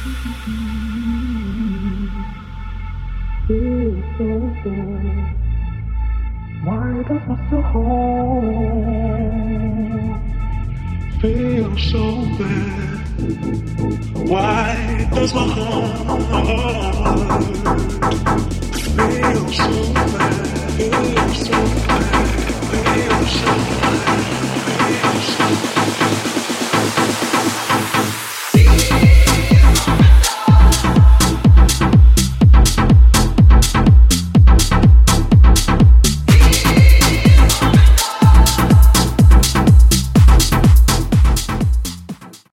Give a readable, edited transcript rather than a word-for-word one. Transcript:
Feel so good. Why does my soul feel so bad? Why does my heart feel so